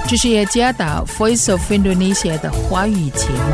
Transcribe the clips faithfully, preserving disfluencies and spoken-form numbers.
这是耶加达 Voice of Indonesia 的华语节目。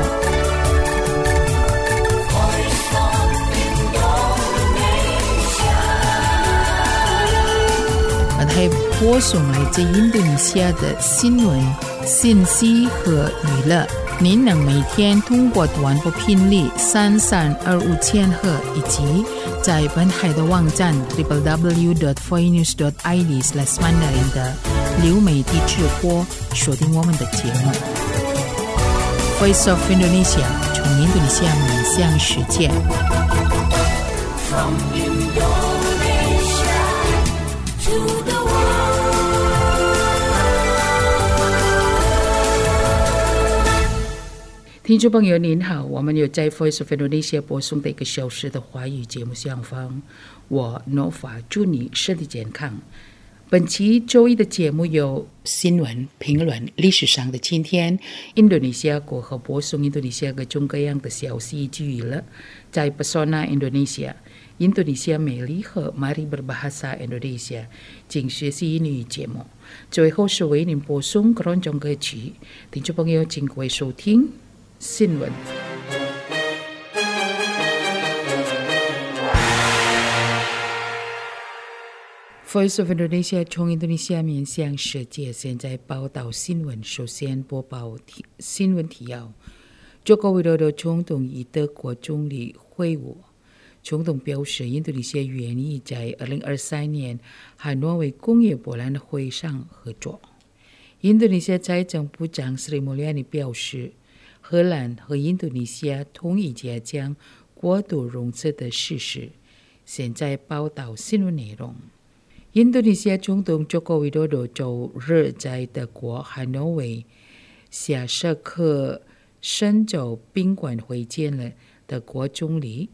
我还播送来自印度尼西亚的新闻、信息和娱乐。您能每天通过短波频率三三二五千赫以及在本海的网站 double-u double-u double-u dot voinews dot i d slash mandarin 的流媒体直播锁定我们的节目。Voice of Indonesia 从印度尼西亚面向世界。From Indonesia to the world.听众朋友您好，我们有在 Voice of Indonesia 播送的一个小时的华语节目上方，我 Nova 祝你身体健康。本期周一的节目有新闻、评论、历史上的今天、印度尼西亚国和播送印度尼西亚各种各样的消息以及娱乐。在 Pesona Indonesia 印度尼西亚美丽和 Mari Berbahasa Indonesia 请学习英语节目。最后是为您播送各种歌曲，听众朋友请各位收听新闻。Voice of Indonesia 从印度尼西亚面向世界，现在报道新闻。首先播报新闻提要：中国widodo的总统与德国总理会晤。总统表示，印度尼西亚愿意在二零二三年汉诺威工业博览会上合作。印度尼西亚财政部长 Sri Mulyani 表示，荷兰和印度尼西亚同意加强过度融资的事实。现在报道新闻内容。印度尼西亚总统 Joko Widodo 周日在德国汉诺威下设克深州宾馆会见了德国总理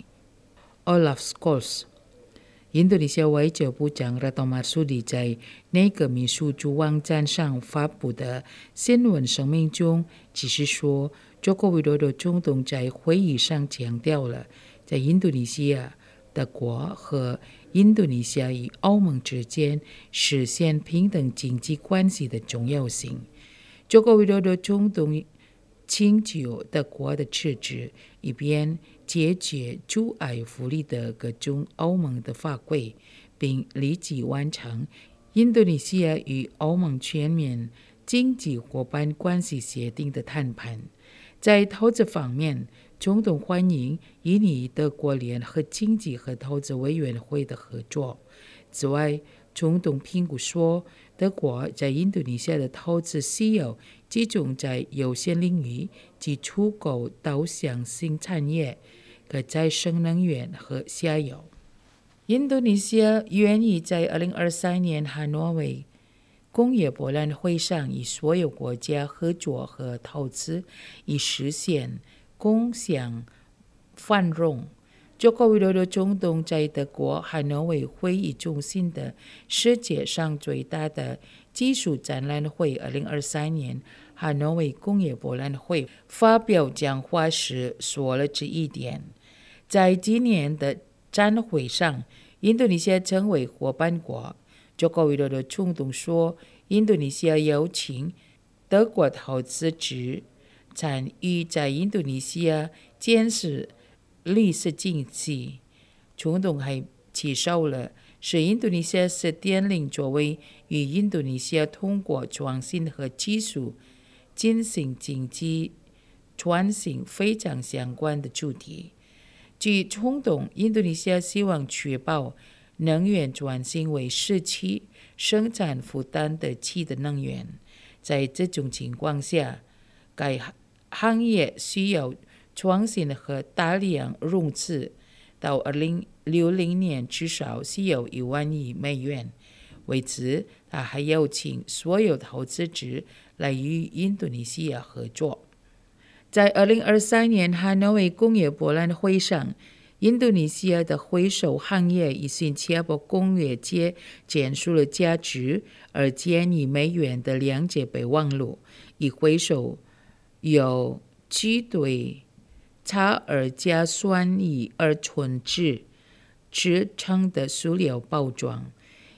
Olaf Scholz。印度尼西亚外交部长 Retno Marsudi 在内阁秘书处网站上发布的新闻声明中只是说Joko Widodo 总统在会议上强调了在印度尼西亚、德国和印度尼西亚与欧盟之间实现平等经济关系的重要性。Joko Widodo 总统请求德国的支持，以便解决阻碍福利的各种欧盟的法规，并立即完成印度尼西亚与欧盟全面经济伙伴关系协定的谈判。在投资方面，总统欢迎印尼德国联合经济和投资委员会的合作。此外，总统评估说，德国在印度尼西亚的投资需要集中在有限领域及出口导向新产业、可再生能源和下游。印度尼西亚愿意在二零二三年汉诺威工业博览会上与所有国家合作和投资，以实现共享繁荣。Joko Widodo 总统在德国汉诺威会议中心的世界上最大的技术展览会二零二三年汉诺威工业博览会发表讲话时说了这一点。在今年的展会上，印度尼西亚成为伙伴国。Joko Widodo 总统说，印度尼西亚邀请德国投资者参与在印度尼西亚建设历史经济。总统还介绍了是印度尼西亚 四点零 作为与印度尼西亚通过创新和技术进行经济转型非常相关的主题。据总统，印度尼西亚希望确保能源转型为使其生产负担得起的能源。在这种情况下，该行业需要创新和大量融资，到二零六零年至少需要一万亿美元。为此，他还邀请所有投资者来与印度尼西亚合作。在二零二三年汉诺威工业博览会上，印度尼西亚的回收行业以新加坡工业界建树了价值二千亿美元的两节备忘录，以回收有聚对差二甲酸乙二醇酯制成的塑料包装。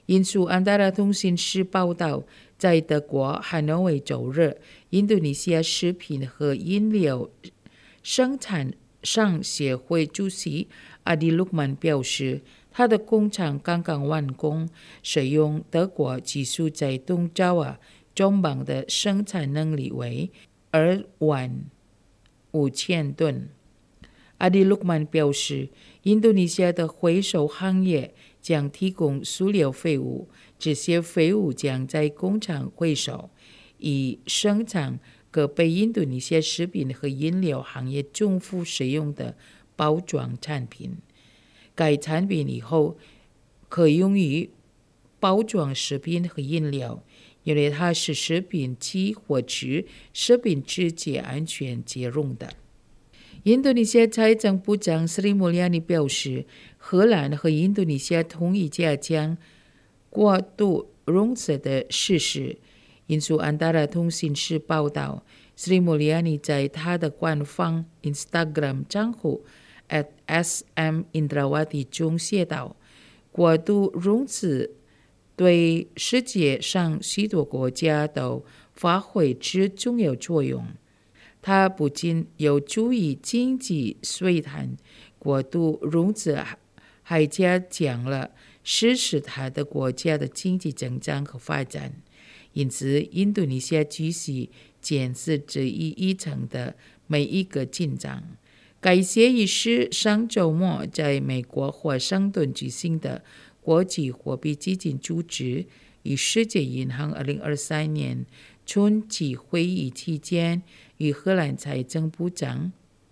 印度安达拉通信社报道，在德国汉诺威周日，印度尼西亚食品和饮料生产商协会主席阿迪鲁曼表示，他的工厂刚刚完工，使用德国技术在东爪哇中邦的生产能力为二万五千吨。阿迪鲁曼表示，印度尼西亚的回收行业将提供塑料废物，这些废物将在工厂回收，以生产各被印度尼西亚食品和饮料行业重复使用的包装产品。该产品以后可用于包装食品和饮料，因为它是食品及或指食品直接安全接用的。印度尼西亚财政部长斯里穆里亚尼表示，荷兰和印度尼西亚同意加强过度融资的事实。印度安达拉通信社报道，斯里穆里亚尼在他的官方 Instagram 账户 at S M Indrawati 中写道，过度融资对世界上许多国家都发挥着重要作用。它不仅有助于经济衰退，过度融资还加强了支持它的国家的经济增长和发展。因此，印度尼西亚继续监视这一议程的每一个进展。该协议是上周末在美国华盛顿举行的国际货币基金组织与世界银行二零二三年春季会议期间与荷兰财政部长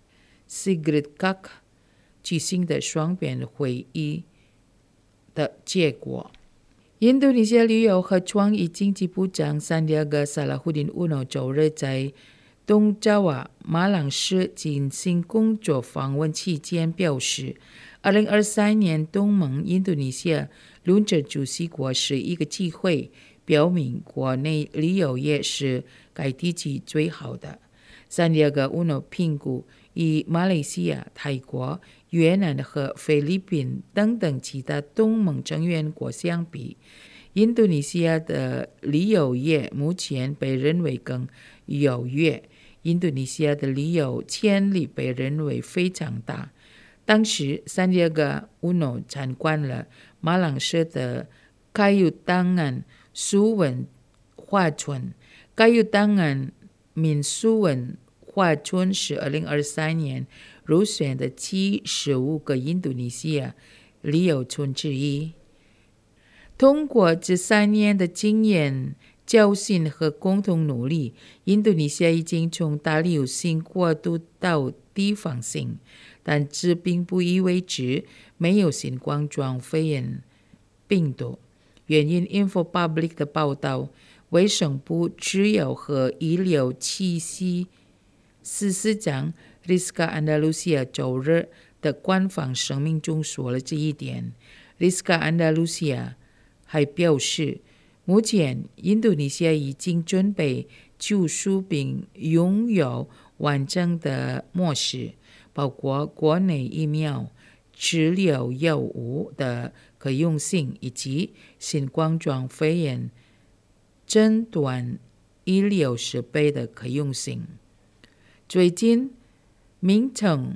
Sigrid Kaag 举行的双边会议的结果。印度尼西亚旅游和创意经济部长三迪亚戈·萨拉胡丁乌诺周日在东爪哇马朗市进行工作访问期间表示，二零二三年东盟印度尼西亚轮值主席国是一个机会，表明国内旅游业是该地区最好的。三迪亚戈·乌诺评估，与马来西亚、泰国、越南和菲律宾等等其他东盟成员国相比，印度尼西亚的旅游业目前被认为更优越。印度尼西亚的旅游潜力被认为非常大。当时，三迪亚戈·乌诺参观了马朗市的卡尤档案苏文华村。卡尤档案民苏文华村是二零二三年入选的七十五个印度尼西亚旅游村之一。通过这三年的经验教训和共同努力，印度尼西亚已经从大流行过渡到地方性，但这并不意味着没有新冠状肺炎病毒。原因 InfoPublic 的报道，卫生部制药和医疗器械司司长 Rizka Andalusia 周日的官方声明中说了这一点。Rizka Andalusia 还表示，目前印度尼西亚已经准备救赎并拥有完整的模式，包括国内疫苗、治疗药物的可用性以及新冠状肺炎诊断医疗设备的可用性。最近，名称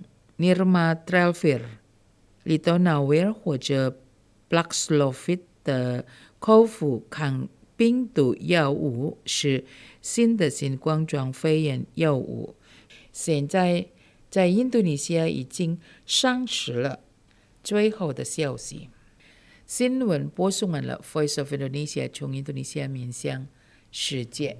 Nirmatrelvir、Ritonavir 或者 Paxlovid 的口服抗病毒药物是新的新冠状肺炎药物，现在在印度尼西亚已经上市了。最后的消息，新闻播送完了 Voice of Indonesia 从印度尼西亚面向世界。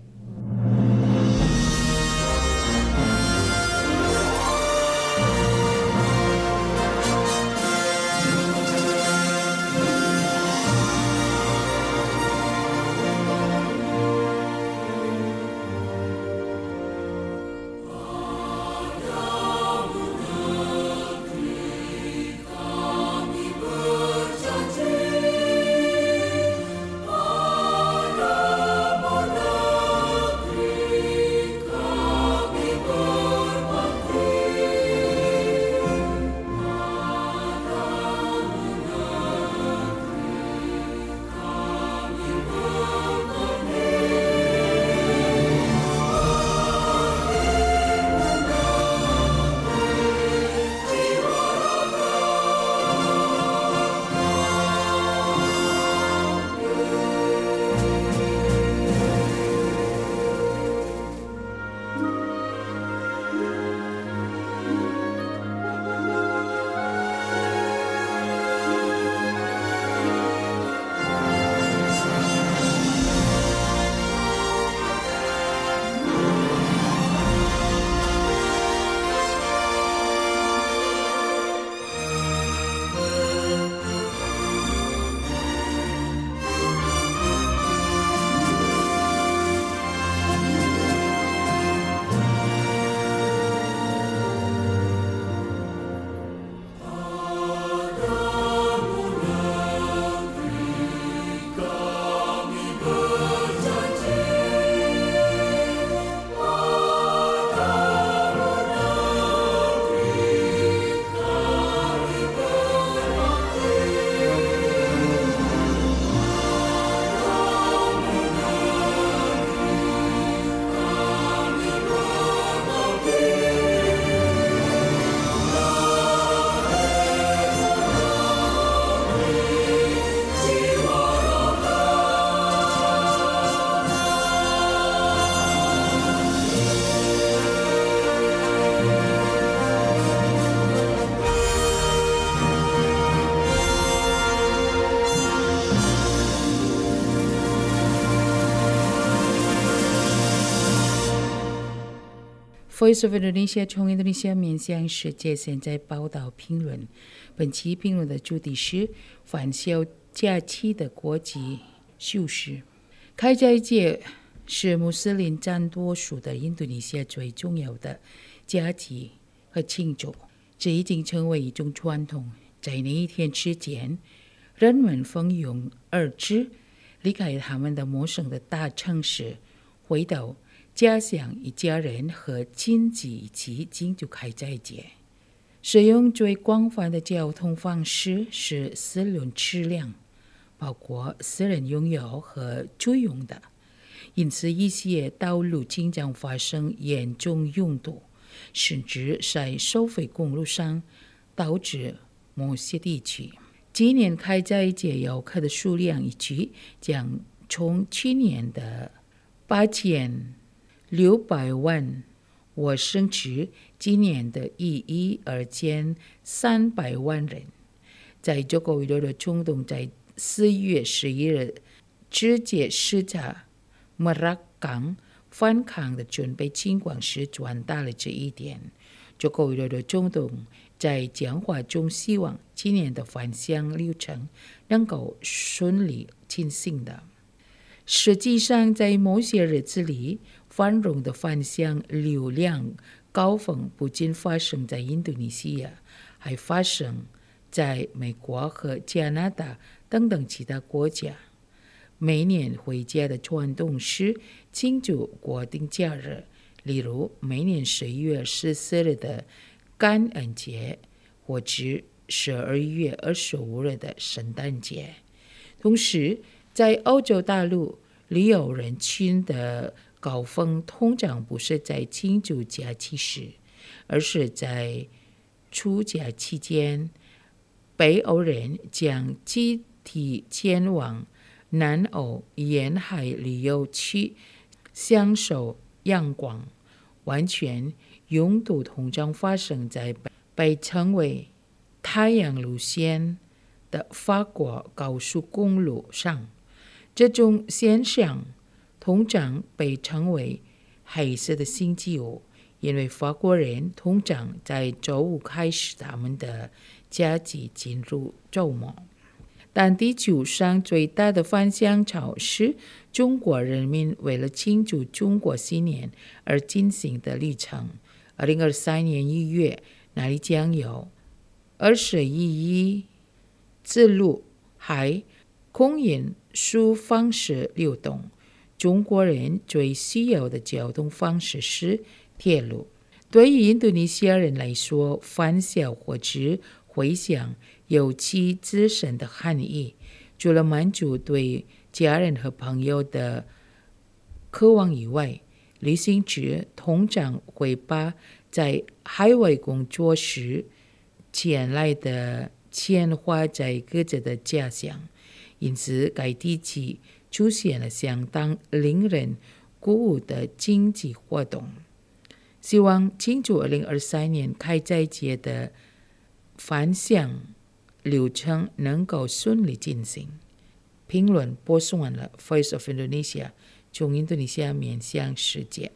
Voice of Indonesia 从印度尼西亚面向世界现在报道评论。本期评论的主题是返校假期的国际休息。开斋节是穆斯林占多数的印度尼西亚最重要的假期和庆祝，这已经成为一种传统。在那一天之前，人们蜂拥而至，离开他们的陌生的大城市，回到家乡，一家人和亲戚一起庆祝开斋节。使用最广泛的交通方式是四轮车辆，包括私人拥有和租用的，因此一些道路经常发生严重拥堵，甚至在收费公路上导致某些地区。今年开斋节游客的数量预计将从去年的八千六百万我升至今年的一亿二千三百万人。在中国委的冲动在四月十一日直接视察莫拉港反抗的准备情况时传达了这一点。中国委的冲动在讲话中希望今年的返乡流程能够顺利进行的。实际上，在某些日子里，繁荣的返乡流量高峰不仅发生在印度尼西亚，还发生在美国和加拿大等等其他国家。每年回家的传统是庆祝国定假日，例如每年十一月十四日的感恩节，或者十二月二十五日的圣诞节。同时，在欧洲大陆，旅游人群的高峰通常不是在庆祝假期时，而是在暑假期间。北欧人将集体前往南欧沿海旅游区，享受阳光。完全拥堵通常发生在被称为太阳路线的法国高速公路上。这种现象通常被称为黑色的星期五，因为法国人通常在周五开始他们的假期进入周末。但地球上最大的返乡潮是中国人民为了庆祝中国新年而进行的旅程。二零二三年一月，那里将有二十一亿自路还空运输方式流动。中国人最需要的交通方式是铁路。对于印度尼西亚人来说，返乡或者回乡有其自身的含义。除了满足对家人和朋友的渴望以外，旅行者通常会把在海外工作时欠来的钱花在各自的家乡，因此该地区出现了相当令人鼓舞的经济活动。希望庆祝二零二三年开斋节的返乡流程能够顺利进行。评论播送完了 Voice of Indonesia 从印度尼西亚面向世界。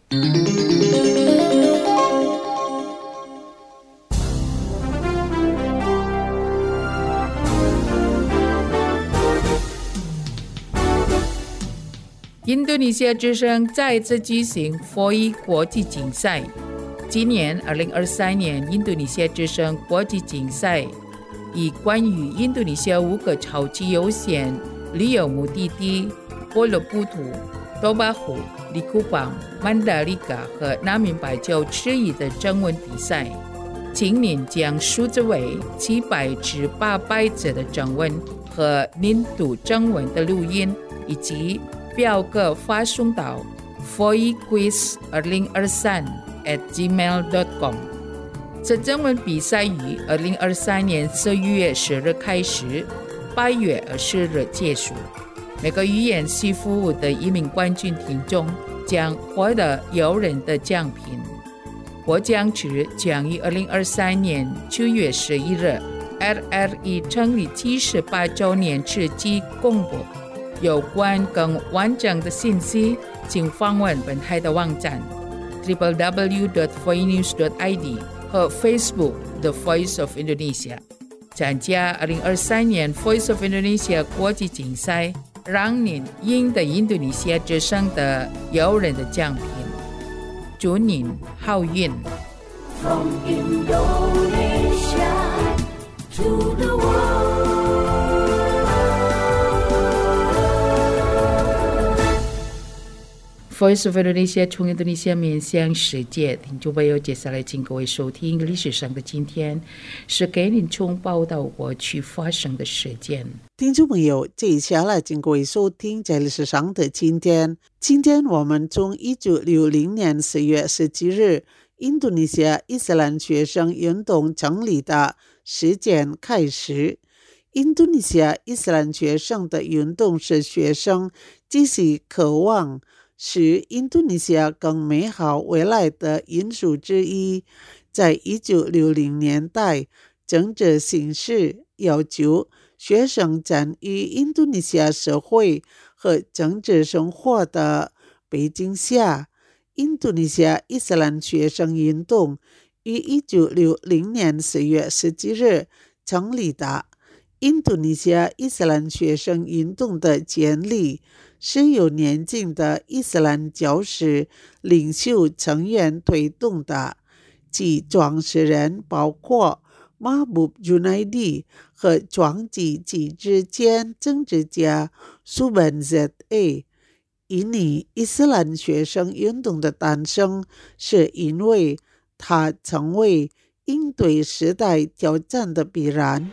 印度尼西亚之声再次举行 F O I 国际竞赛。今年二零二三年印度尼西亚之声国际竞赛以关于印度尼西亚五个超级优先旅游目的地波罗布图、多巴湖、利库邦、曼达里卡和南明白州之一的中文比赛。今年将数字为七百至八百字的中文和印度中文的录音，以及表格发送到 f o i quiz 二零二三 at gmail dot com。 这中文比赛于二零二三年十一月十日开始，八月二十日结束。每个语言系服务的一名冠军听众将获得诱人的奖品。获奖者将于二零二三年九月十一日 L R E 成立七十八周年之际公布。有关更完整的信息，请访问本台的网站。 double-u double-u double-u dot voice news dot i d 和 Facebook The Voice of Indonesia。参加二零二三年 Voice of Indonesia 国际竞赛，让您赢得印度尼西亚之声的诱人的奖品。祝您好运。 From Indonesia to the world。Voice of Indonesia 从印度尼西亚面向世界，听众朋友，接下来请各位收听历史上的今天，是给您从报道过去发生的事件。 听众朋友，接下来请各位收听在历史上的今天。今天我们从一九六零年四月十七日印度尼西亚伊斯兰学生运动成立的时间开始。印度尼西亚伊斯兰学生的运动是学生继续渴望使印度尼西亚更美好未来的因素之一。在一九六零年代，政治形势要求学生参与印度尼西亚社会和政治生活的背景下，印度尼西亚伊斯兰学生运动于一九六零年四月十七日成立的。印度尼西亚伊斯兰学生运动的建立是由年轻的伊斯兰教士领袖成员推动的，其创始人包括马布朱奈蒂和创建机制兼政治家苏本 Z A。 印尼伊斯兰学生运动的诞生是因为它成为应对时代挑战的必然。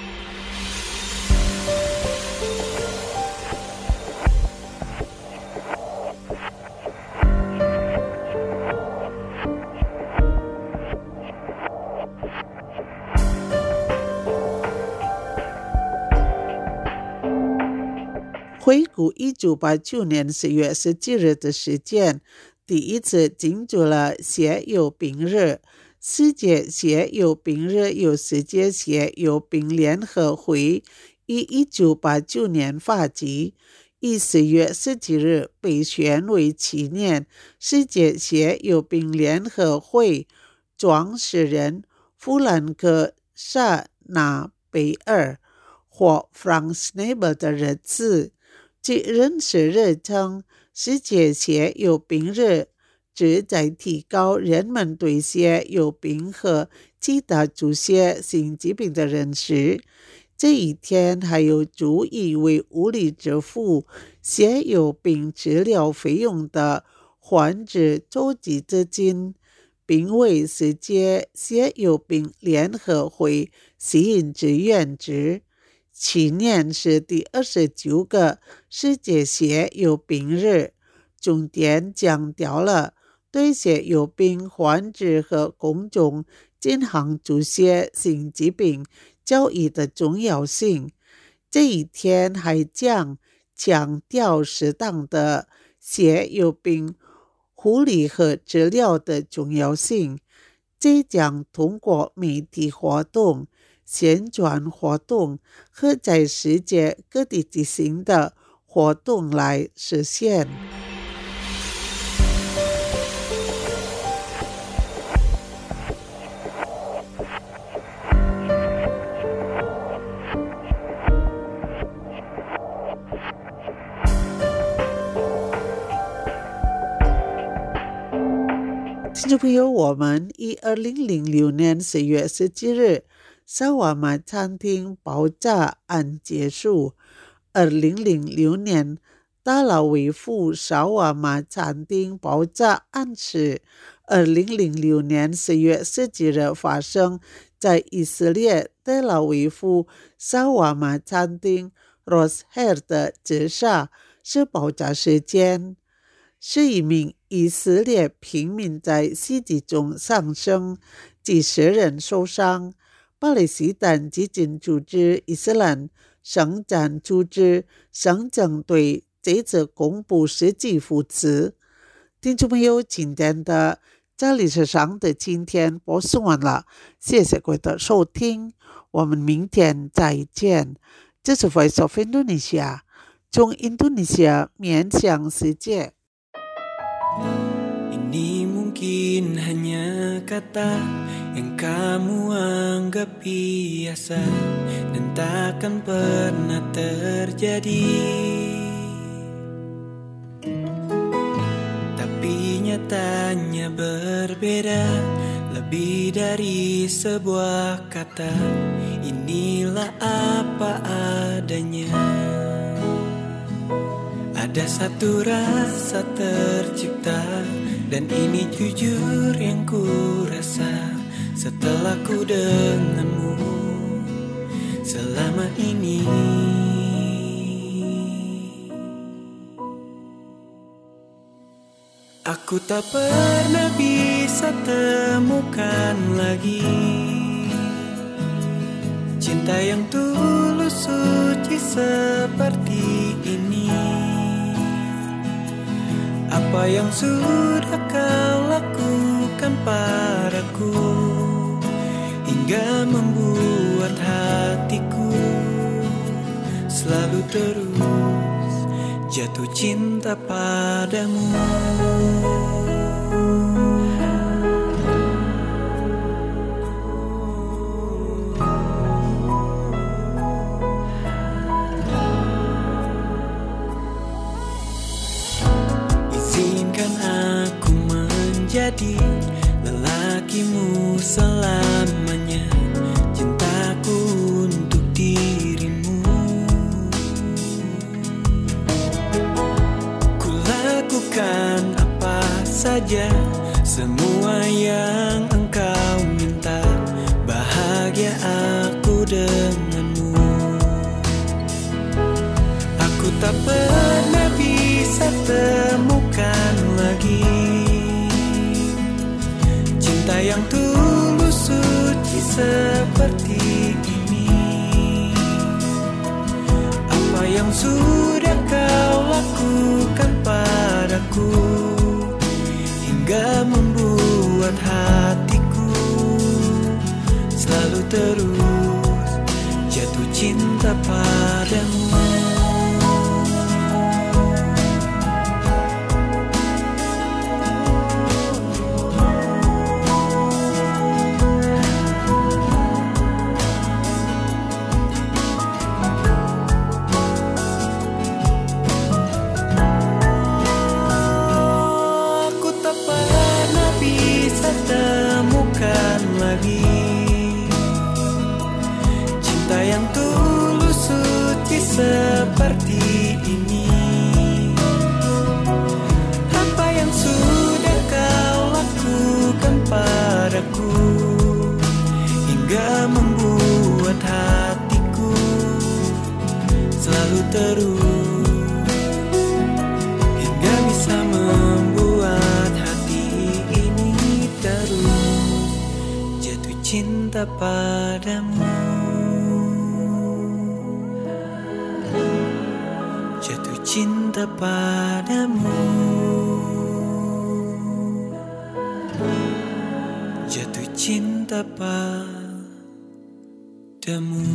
回顾一九八九年四月十七日的事件，第一次庆祝了血友病日。世界血友病日由世界血友病联合会于一九八九年发起，于四月十七日被选为纪念世界血友病联合会创始人弗兰克·萨纳贝尔或 Frank Schnabel 的日子。其人士日称，世界血友病日旨在提高人们对血友病和其他足血性疾病的认识。这一天还有助于为无力支付血友病治疗费用的患者筹集资金，并为世界血友病联合会吸引志愿者。去年是第二十九个世界血友病日，重点强调了对血友病患者和公众健康足血性疾病教育的重要性。这一天还将强调适当的血友病护理和治疗的重要性。这将通过媒体活动、宣传活动和在世界各地进行的活动来实现。听众朋友，我们于二零零六年四月十七日沙瓦玛餐厅爆炸案结束。二零零六年达拉维夫沙瓦玛餐厅爆炸案是二零零六年四月十七日发生在以色列德拉维夫沙瓦玛餐厅 Rosehair 的自杀式爆炸事件，是一名以色列平民在袭击中丧生，几十人受伤。巴勒斯坦激进组织伊斯兰圣战组织声称对这次公布实际负责。听众朋友，今天的在历史上的今天播送完了，谢谢各位的收听，我们明天再见。这是 Voice of Indonesia， 从印度尼西亚面向世界。 Ini mungkin kata yang kamu anggap biasa dan takkan pernah terjadi. Tapi nyatanya berbeda, lebih dari sebuah kata. Inilah apa adanya. Ada satu rasa tercipta, dan ini jujur yang ku rasa setelah ku denganmu selama ini. Aku tak pernah bisa temukan lagi cinta yang tulus suci seperti ini. Apa yang sudah kau lakukan padaku hingga membuat hatiku selalu terus jatuh cinta padamu. Jadi lelakimu selamanya, cintaku untuk dirimu. Ku lakukan apa saja, semua yang engkau minta. Bahagia aku denganmu. Aku tak pernah bisa temukan lagi cinta yang tulus suci seperti ini. Apa yang sudah kau lakukan padaku hingga membuat hatiku selalu terus jatuh cinta padamu. Temukan lagi cinta yang tulus suci seperti ini. Apa yang sudah kau lakukan padaku hingga membuat hatiku selalu terus hingga bisa membuat cinta padamu, jatuh cinta padamu, jatuh cinta padamu.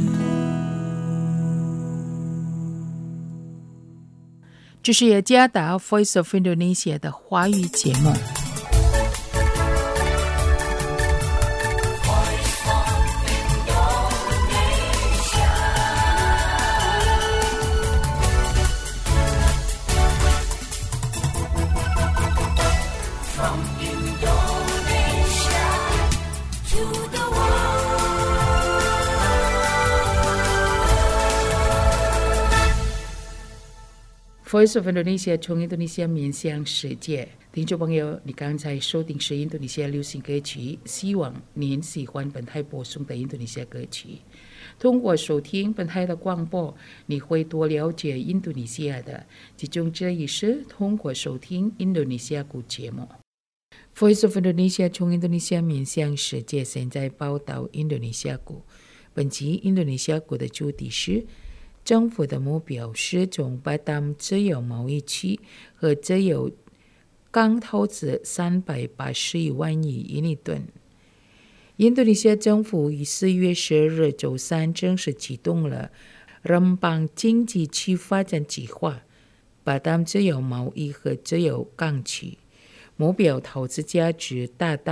这是雅加达 Voice of Indonesia 的华语节目。Voice of Indonesia 从印度尼西亚面向世界，听众朋友，你刚才收听是印度尼西亚流行歌曲，希望您喜欢本台播送的印度尼西亚歌曲。通过收听本台的广播，你会多了解印度尼西亚的，其中这一是通过收听印度尼西亚古节目。Voice of Indonesia 从印度尼西亚面向世界，现在报道印度尼西亚股。本期印度尼西亚股的主题是。政府的目标是从巴淡自由贸易区和自由港投资三百八十一万亿印尼盾。印度尼西亚政府于四月十日周三正式启动了人邦经济区发展计划，巴淡自由贸易和自由港区，目标投资价值达到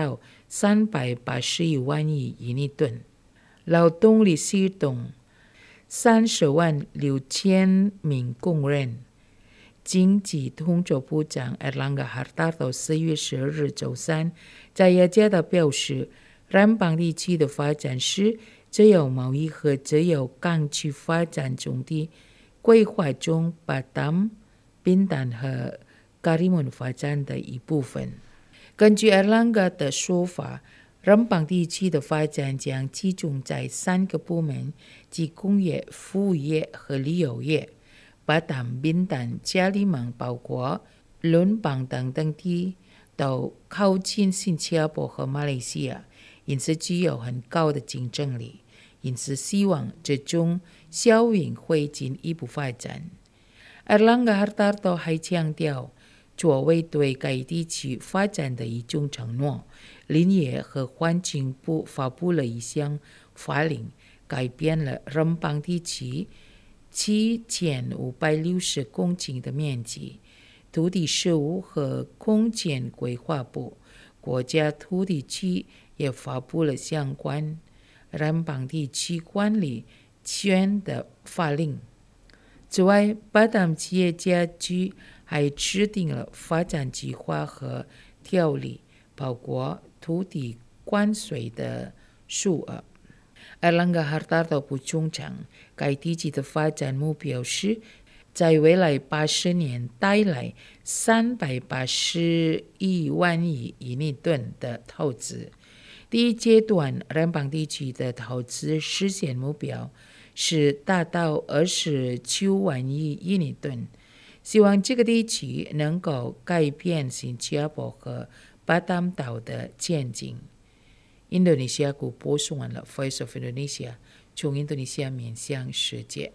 三百八十一万亿银一吨，劳动力系统三十万六千名工人。经济通筹部长 Erlangga Hartarto 四月十二日周三在雅加达表示，南邦地区的发展是只有贸易和只有港区发展中的规划中Batam、宾坦和Karimun发展的一部分。根据 Erlangga 的说法，南邦地区的发展将集中在三个部门，即工业、服务业和旅游业。Batam、宾坦、加里曼包括伦邦等等地都靠近新加坡和马来西亚，因此具有很高的竞争力。因此希望这种效应会进一步发展。Erlangga Hartarto 还强调，作为对该地区发展的一种承诺，林业和环境部发布了一项法令，改变了南邦地区七千五百六十公顷的面积。土地事务和空间规划部、国家土地局也发布了相关南邦地区管理权的法令。此外，巴淡企业家局还制定了发展计划和条例，包括土地关税的数额。Erlangga Hartarto 补充称，该地区的发展目标是在未来八十年带来三百八十一万亿银一吨的投资。第一阶段南邦地区的投资实现目标是达到二十九万亿银一吨，希望这个地区能够改变新加坡和巴淡岛的前景。印度尼西亚国播送完了 Voice of Indonesia， 从印度尼西亚面向世界。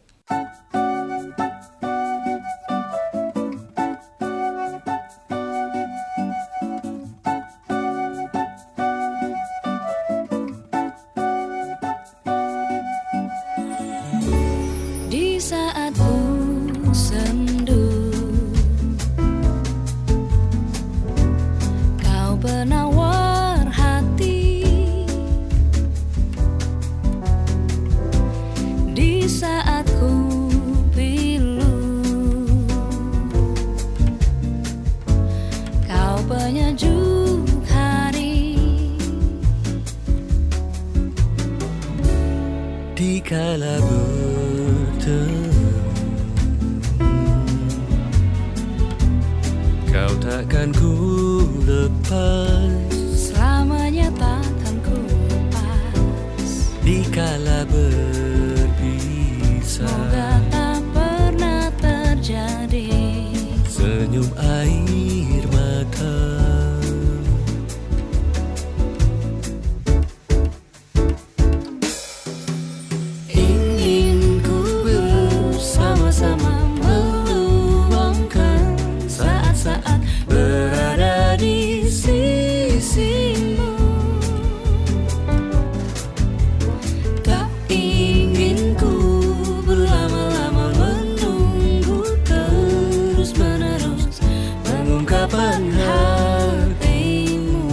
Di saat ku sendu, kau penawar hati. Di saat ku pilu, kau penyejuk hari. Dikala bertemu, kau takkan ku lepas, Selamanya takkan ku lepas. dikala berpisah. Semoga tak pernah terjadi. Senyum air mata, Ingin ku bersama-sama meluangkan saat-saat berada di sisimu. Tak ingin ku berlama-lama menunggu terus-menerus pengungkapan hatimu.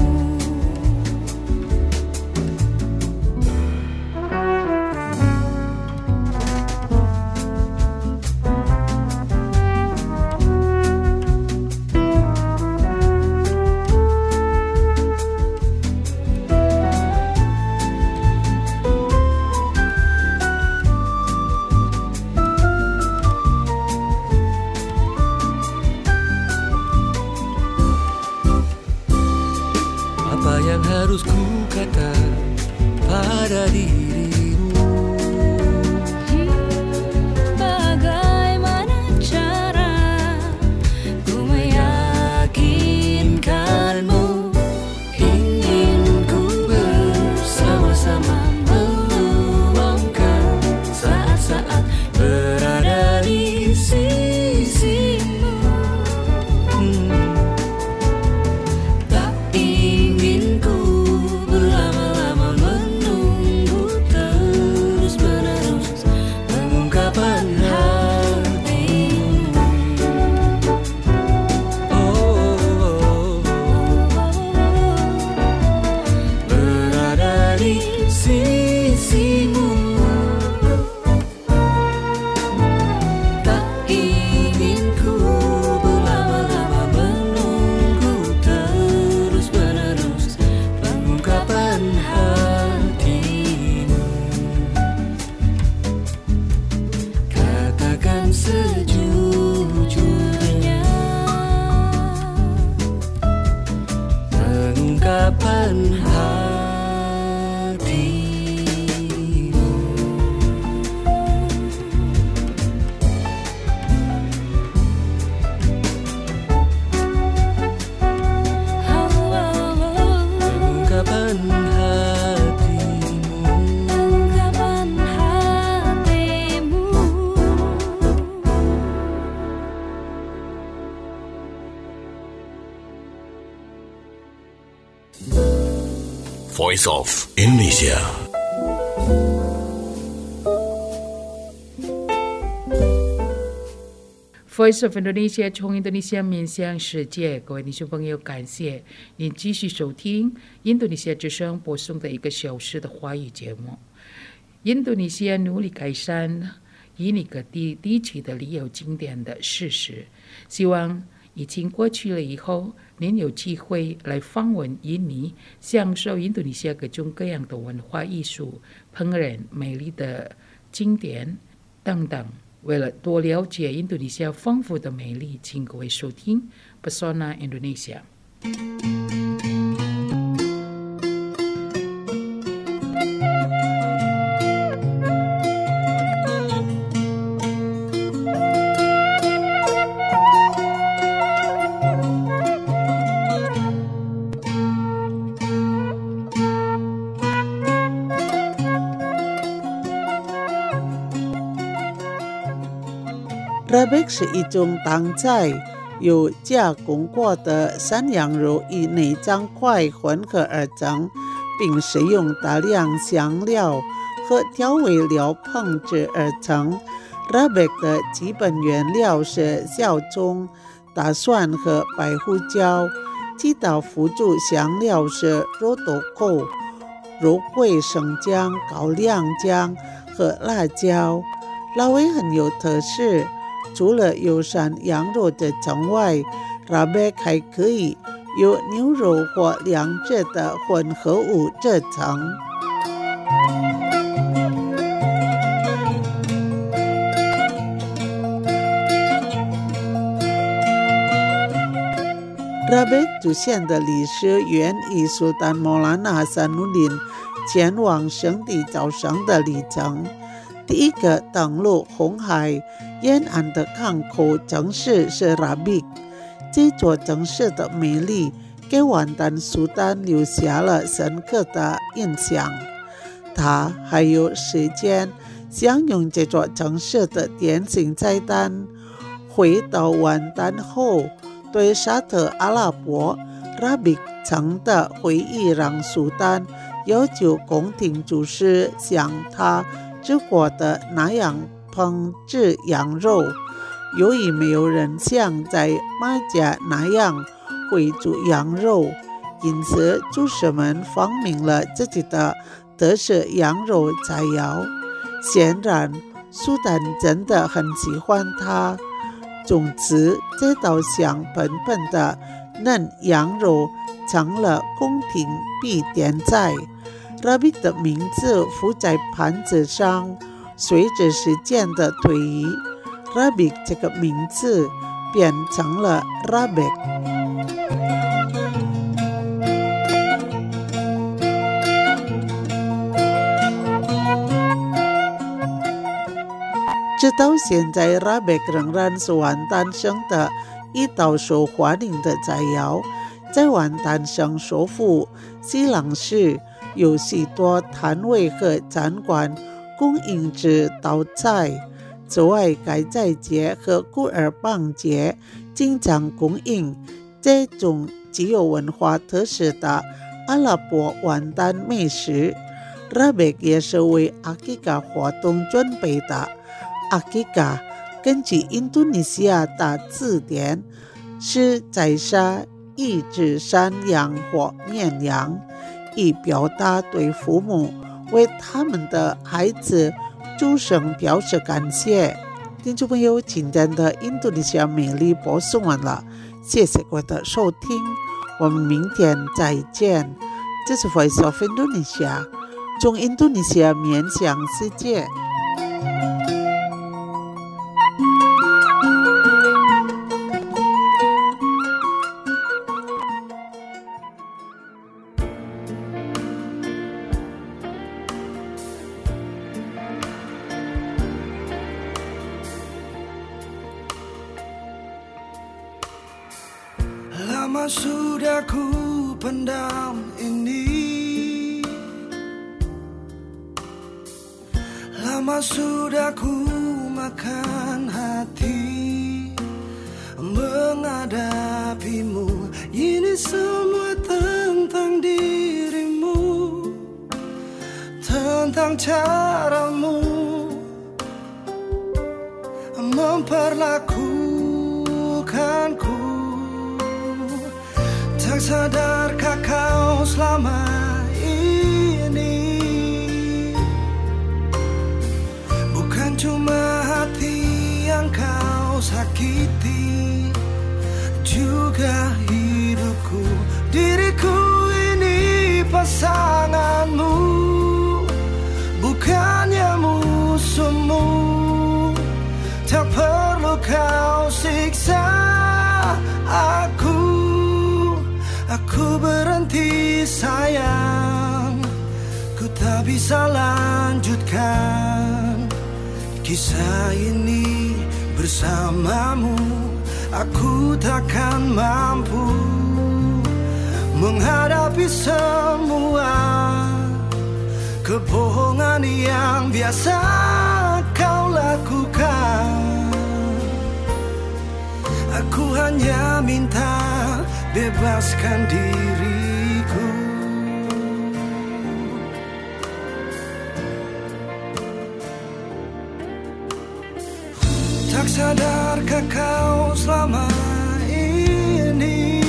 apa yang harus ku kata pada dirimu? Bagaimana cara ku meyakinkanmu? Ingin ku bersama-sama meluangkan saat-saat berada di sisimu. Tak ingin ku berlama-lama menunggu Voice of Indonesia. Voice of Indonesia 从印度尼西亚面向世界，各位听众朋友，感谢您继续收听印度尼西亚之声播送的一个小时的华语节目。印度尼西亚努力改善印尼各地地区的旅游景点的事实，希望疫情过去了以后，您有机会来访问印尼，享受印度尼西亚各种各样的文化艺术、烹饪、美丽的景点等等。为了多了解印度尼西亚丰富的美丽，请各位收听 Pesona Indonesia。 Rabek 是一种当在有加工过的山羊肉与内脏块混合而成，并使用大量香料和调味料烹制而成。Rabek 的基本原料是小葱、大蒜和白胡椒，其他辅助香料是肉豆蔻、肉桂、生姜、高粱姜和辣椒。辣味很有特色，除了有山羊肉的层外， Rabek 还可以有牛肉或两者的混合物制成。Rabek 出现的历史源于苏丹莫拉纳哈萨努林前往圣地招商的历程。第一个登陆红海沿岸的港口城市是 Rabek， 这座城市的美丽给万丹苏丹留下了深刻的印象。他还有时间享用这座城市的典型菜单。回到万丹后，对沙特阿拉伯 Rabek 城的回忆让苏丹要求宫廷厨师像他吃过的那样烹制羊肉。由于没有人像在马家那样会煮羊肉，因此厨师们发明了自己的特色羊肉菜肴。显然苏丹真的很喜欢它，从此这道香喷喷的嫩羊肉成了宫廷必点菜。Rabek 的名字浮在盘子上，随着时间的推移， Rabek 这个名字变成了 Rabek。 直到现在 Rabek 仍然是万丹省的一道受欢迎的菜肴。在万丹省首府西朗市，有许多摊位和餐馆供应这道菜。此外，该斋节和古尔邦节经常供应这种具有文化特色的阿拉伯万丹美食。 Rabek 也是为阿基嘎活动准备的。阿基嘎根据印度尼西亚大字典是宰杀一只山羊或绵羊，以表达对父母为他们的孩子出生表示感谢。听众朋友，今天的印度尼西亚美丽播送完了，谢谢各位的收听，我们明天再见。这是 Voice of Indonesia， 从印度尼西亚面向世界。 Lama sudah ku pendam ini, lama sudah ku makan hati menghadapimu. Ini semua tentang dirimu. tentang caramu memperlakukanku. Tak sadarkah kau selama ini bukan cuma hati yang kau sakiti, juga hidupku. Diriku ini pasanganmu, bukannya musuhmu. Tak perlu kau siksa aku. Aku berhenti sayang, ku tak bisa lanjutkan kisah ini bersamamu. Aku takkan mampu menghadapi semua kebohongan yang biasa kau lakukan. Aku hanya minta bebaskan diriku. Tak sadarkah kau selama ini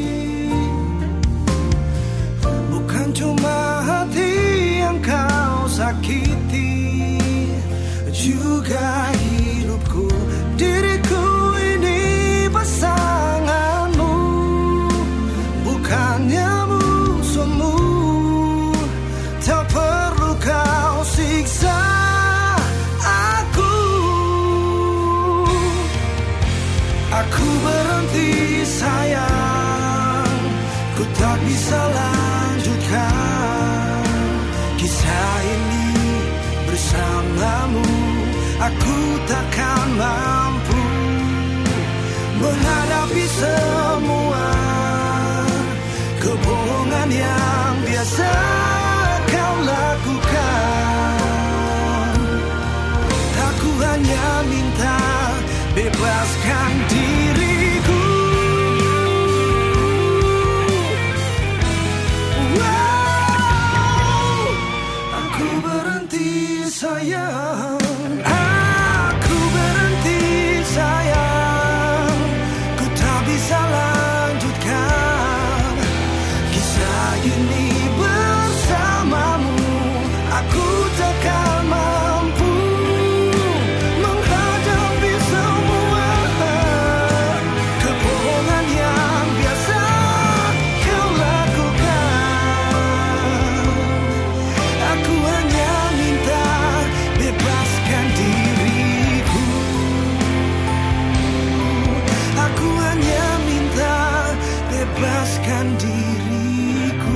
bukan cuma hati yang kau sakiti, juga hidupku. Diriku ini pasanganmu, bukannya musuhmu. Tak perlu kau siksa aku. Aku berhenti sayang, ku tak bisa lanjutkan kisah ini bersamamu. Aku takkan mampu menghadapi semua kebohongan yang biasa kau lakukan. Aku hanya minta bebaskan diriku. Wow, aku berhenti sayang. Aku berhenti sayang, ku tak bisa lanjutkan kisah ini bersamamu. Aku takkan mampu menghadapi semua kebohongan yang biasa kau lakukan. Aku hanya minta bebaskan diriku. Aku hanya minta bebaskan diriku.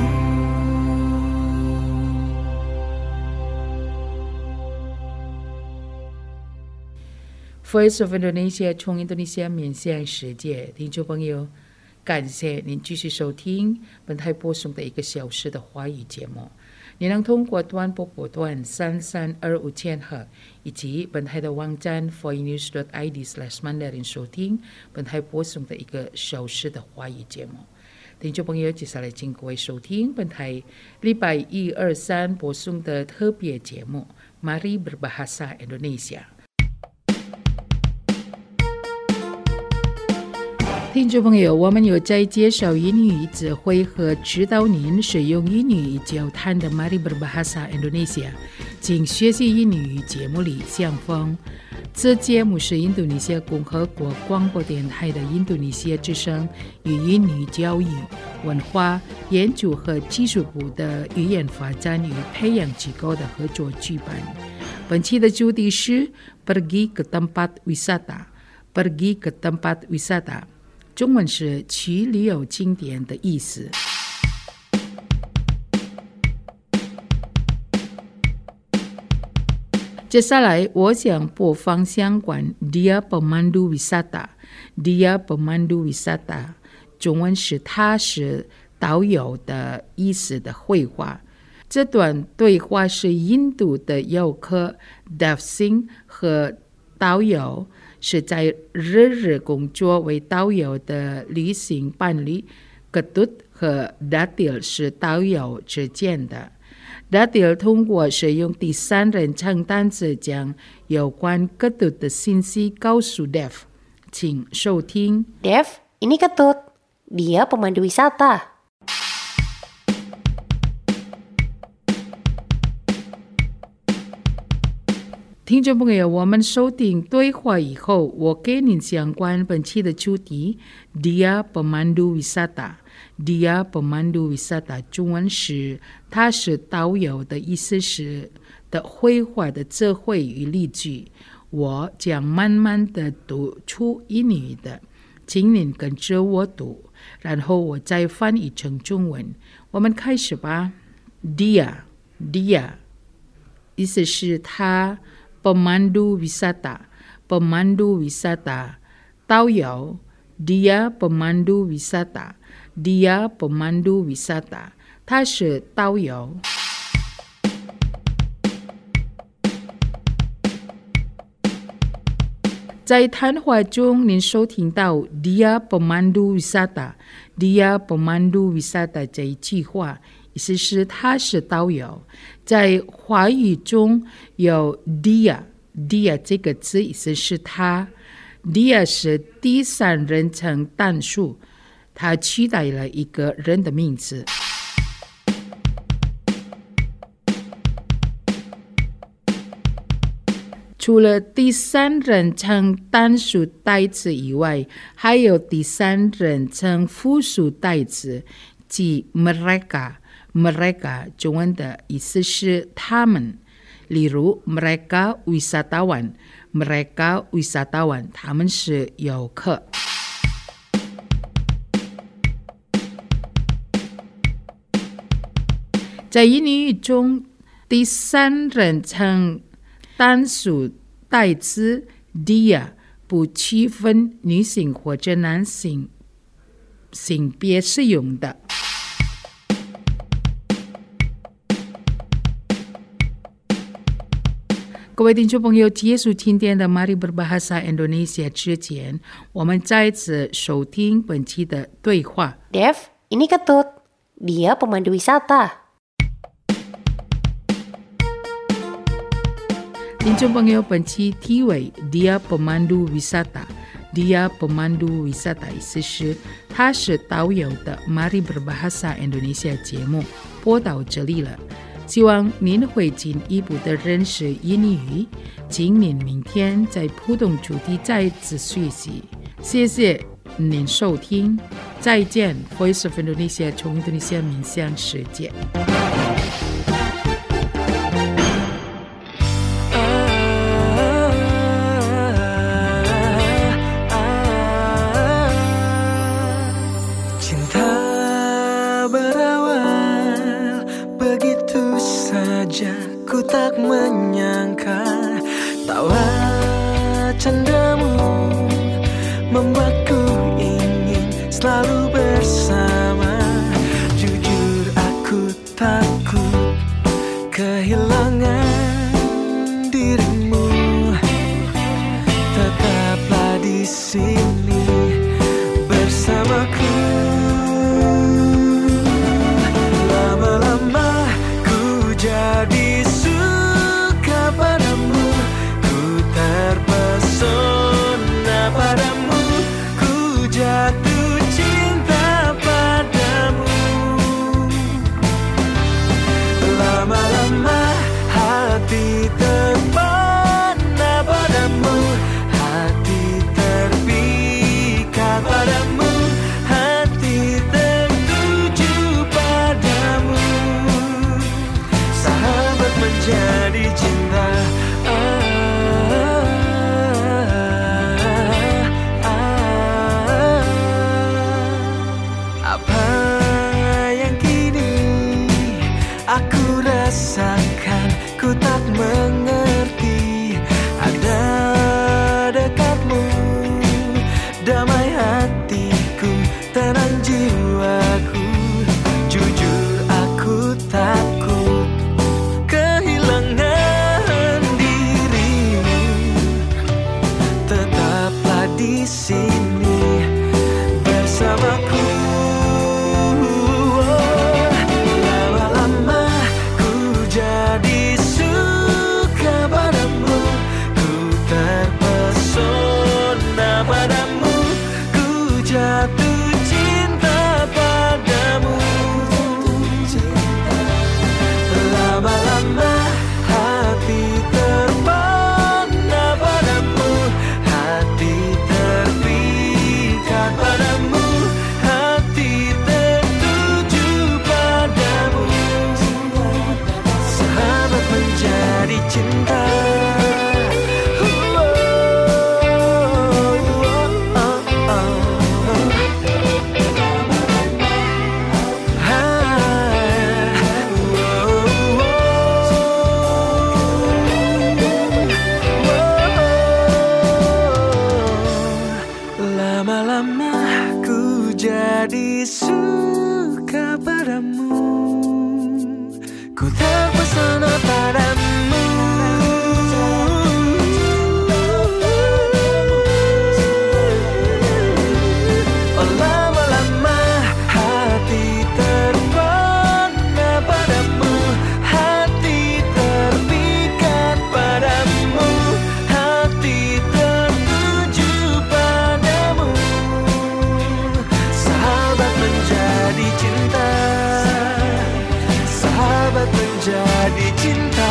Voice of Indonesia 从印度尼西亚面向世界，听众朋友，感谢您继续收听本台播送的一个小时的华语节目。你能通过短波波段三三二五千赫以及本台的网站 voinews dot i d slash mandarin 收听本台播送的一个小时的华语节目。听众朋友，接下来请各位收听本台礼拜一、二、三播送的特别节目《Mari Berbahasa Indonesia》。听众朋友，我们有在介绍英语指挥和指导您使用英语交谈的 Mari Berbahasa Indonesia 请学习英语节目里相逢。这节目是印度尼西亚共和国广播电台的印度尼西亚之声与英语教育、文化研究和技术部的语言发展与培养机构的合作举办。本期的主题是 Pergi ke tempat wisata Pergi ke tempat wisata 中文是去旅游景点的意思。接下来我想播放相关 Dia Pemandu Wisata Dia Pemandu Wisata 中文是他是导游的意思的绘画。这段对话是印度的游客 Dev Singh 和导游是在日日工作为导游的旅行伴侣 Ketut 和 Datil 是导游之间的。 Daniel 通过使用第三人称单词将有关 ketut 的信息告诉 Dev， 请收听。 Dev, ini Ketut. Dia pemandu wisata. 听众朋友，我们收听对话以后，我给您相关本期的主题 Dia pemandu wisata。Dia pemandu wisata 中文是他是导游的意思是的绘画的词汇与例句。我将慢慢的读出英语的，请您跟着我读，然后我再翻译成中文。我们开始吧。 Dia Dia 意思是他，pemandu wisata pemandu wisata 导游 dia pemandu wisata dia pemandu wisata 他是导游。在谈话中您收听到 dia pemandu wisata dia pemandu wisata 这一句话，意思是他是导游。在华语中有 dia dia 这个字，意思是他。 dia 是第三人称单数，它取代了一个人的名字。除了第三人称单数代词以外，还有第三人称复数代词，即 mereka。mereka 中文的意思是他们，例如 mereka wisatawan mereka wisatawan 他们是游客。在英语中，第三人称单数代词 dia 不区分女性或者男性性别使用的。各位听众朋友，结束今天的 Mari Berbahasa Indonesia 之前，我们再次收听本期的对话。 Dev, ini Ketut. Dia pemandu wisata. 听众朋友，本期题为 Dia pemandu wisata Dia pemandu wisata 意思是他是导游的 Mari Berbahasa Indonesia 节目播到这里了，希望您会进一步的认识英语，请您明天在普通主题再次学习。谢谢您收听，再见。 Voice of Indonesia 从印度尼西亚面向世界。 Ku tak menyangka tawa candamu membuatku ingin selalu bersama. Jujur aku takut kehilangan dirimu. Tetaplah di sini bersamaku. Lama-lama ku jadi terpesona padamu, ku jatuh cinta. cinta. Lama-lama ku jadi suka padamu, ku terpesona padamu. Oh, lama-lama hati terpana padamu, hati terpikat padamu, hati tertuju padamu. Sahabat menjadi cinta, sahabat menjadi cinta,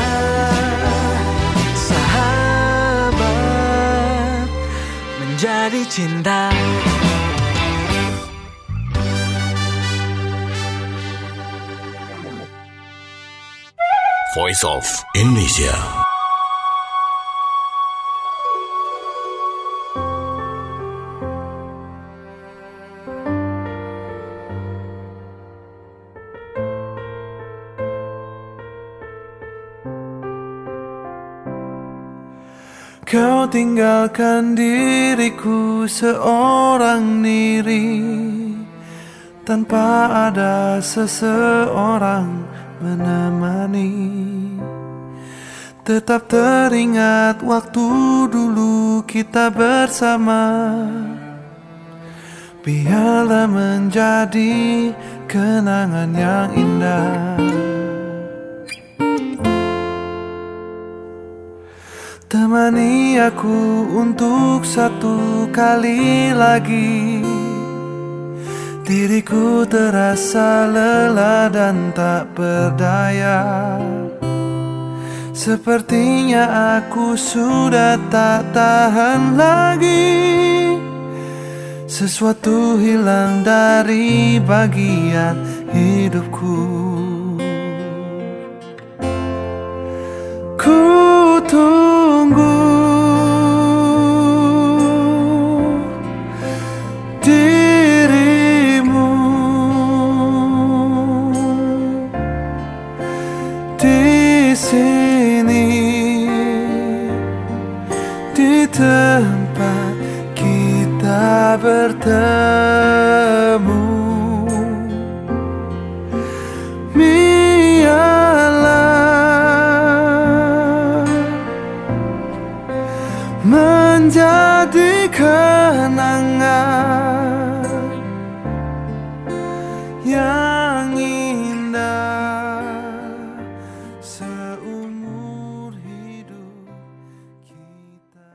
sahabat menjadi cinta. Voice of Indonesia. Kau tinggalkan diriku seorang diri, tanpa ada seseorang menemani. Tetap teringat waktu dulu kita bersama, biarlah menjadi kenangan yang indah. Temani aku untuk satu kali lagi. Diriku terasa lelah dan tak berdaya. Sepertinya aku sudah tak tahan lagi. Sesuatu hilang dari bagian hidupku. Ku tunggu dirimu di sini, di tempat kita bertemu. Menjadi kenangan yang indah seumur hidup kita.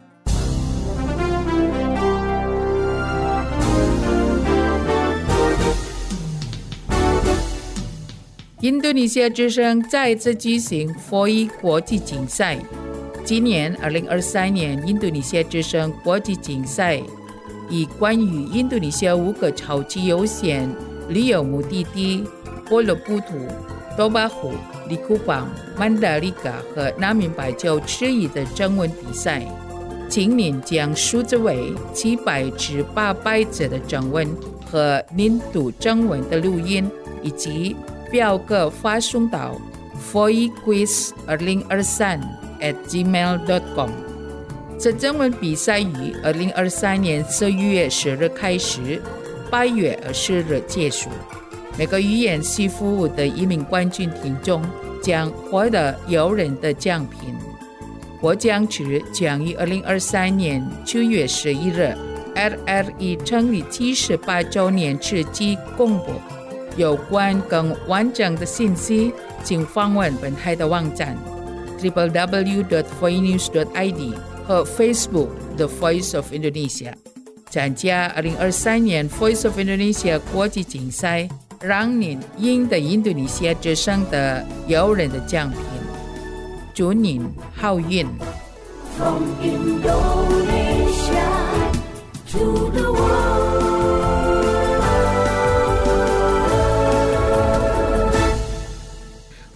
Indonesia 之声再次举行 F O I 国际竞赛。今年二零二三年印度尼西亚之声国际竞赛以关于印度尼西亚五个超级优先旅游目的地波罗布图、多巴湖、利库邦、曼达利嘎和南明白州之一的征文比赛。今年将数字为七百至八百则的征文和年度征文的录音，以及表格发送到 F O I Quiz 二零二三 at gmail dot com。 这征文比赛于二零二三年十一月十日开始，八月二十日结束。每个语言系服务的一名冠军听众将获得诱人的奖品。获奖者将于二零二三年九月十一日 L R E 成立七十八周年之际公布。有关更完整的信息，请访问本台的网站 double-u double-u double-u dot voinews dot I D 和 Facebook The Voice of Indonesia。 参加二零二三年 Voice of Indonesia 国际竞赛，让您赢得印度尼西亚之声的诱人的奖品。祝您好运。 From Indonesia to the world.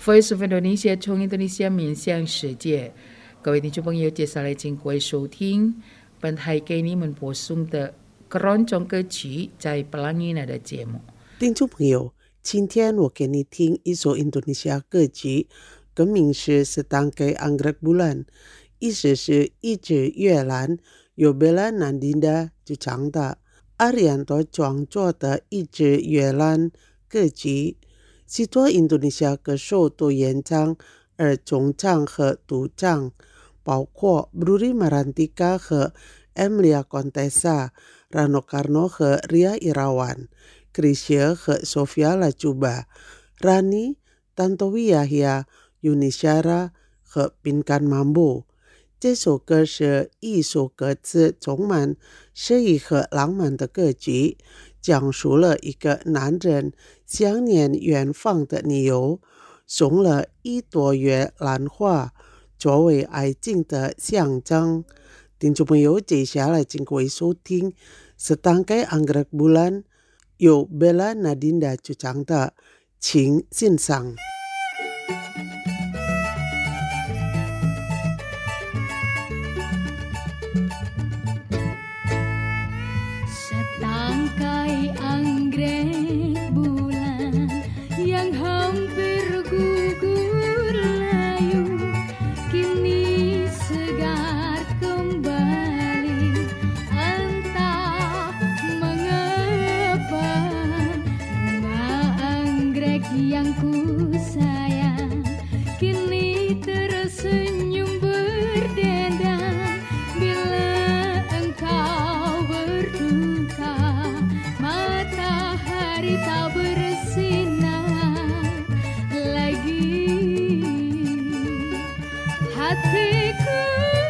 Voice of Indonesia 从 Indonesia 面向世界，各位听众朋友，接下来请各位收听本台给你们播送的keroncong歌曲在 Pelangi Nada 节目。 听众朋友，今天我给你听一首 Indonesia 歌曲，歌名是 Setangkai Anggrek Bulan， 意思是一只月兰，由 Bella Nadinda 主唱的。Arianto 创作的一只月兰歌曲。许多 Indonesia 歌手都演唱而中唱和独唱，包括 Bruri Marantika 和 Emilia Contessa、Rano Karno 和 Ria Irawan、Chrisye 和 Sofia Lajuba、Rani、Tantowi Yahya、Yuni Syara 和 Pinkan Mambo。这首歌是一首歌词充满诗意和浪漫的歌曲，讲述了一个男人想念远方的理由，送了一朵月兰花作为爱情的象征。听众朋友，接下来请各位收听 Setangkai Anggrek Bulan 由 Bella Nadinda 主唱的，请欣赏。 Setangkai anggrek bulan yang hampir gugur layu, kini segar kembali. Entah mengapa bunga anggrek yang ku sayang kini tersenyum berdendang bila engkau berduka. Matahari tak bersinar lagi. Hatiku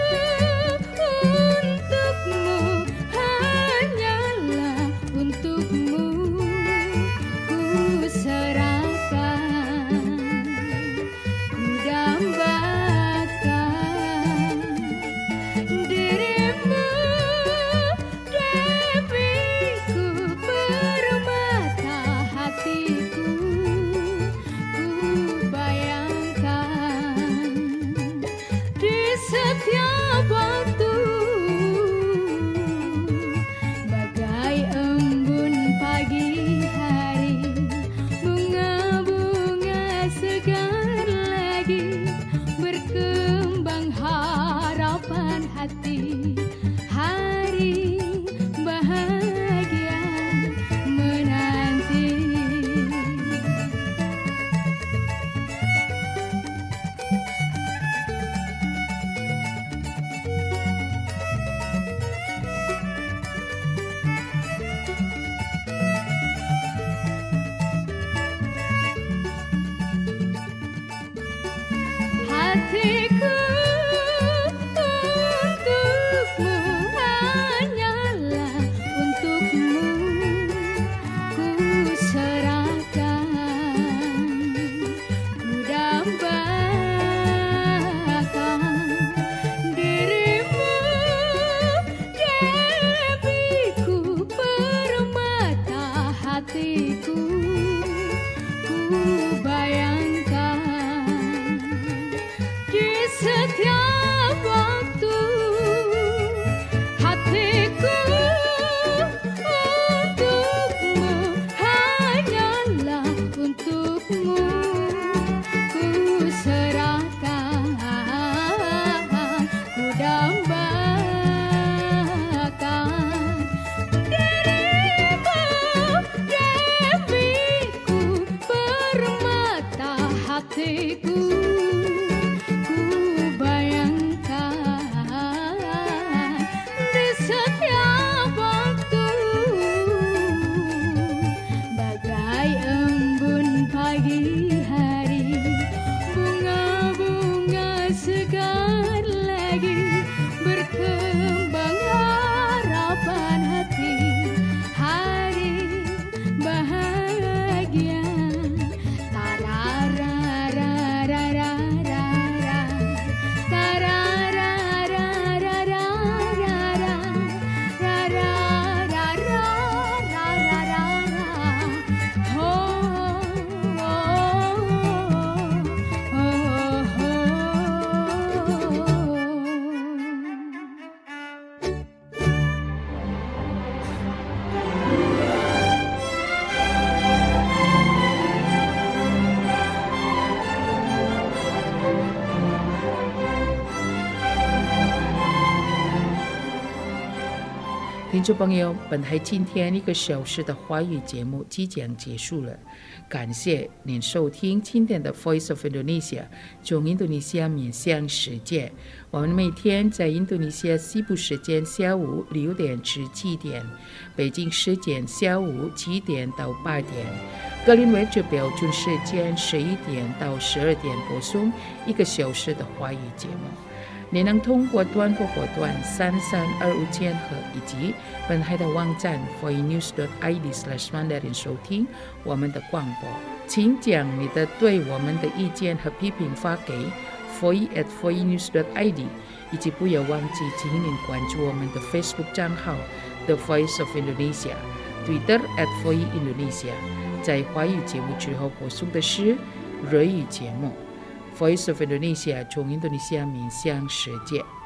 untukmu, hanyalah untukmu ku serahkan, ku dambakan dirimu. Dewiku, permata hatiku, ku bayangkan di setiap waktu, bagai embun pagi hari, bunga-bunga segar lagi, berkembang harapan hati, hari bahagia menanti. Hatiku untukmu, 听众朋友，本台今天一个小时的华语节目即将结束了，感谢您收听今天的 Voice of Indonesia 从印度尼西亚面向世界。我们每天在印度尼西亚西部时间下午六点至七点，北京时间下午七点到八点，格林威治标准时间十一点到十二点播送一个小时的华语节目。你能通过短波波段三三二五千赫以及本台的网站 voinews dot i d slash mandarin 收听我们的广播。请将你的对我们的意见和批评发给 voice at voinews dot i d， 以及不要忘记请您关注我们的 Facebook 账号 The Voice of Indonesia， Twitter at voice Indonesia。 在华语节目之后播送的是日语节目。Voice of Indonesia 从印度尼西亚面向世界。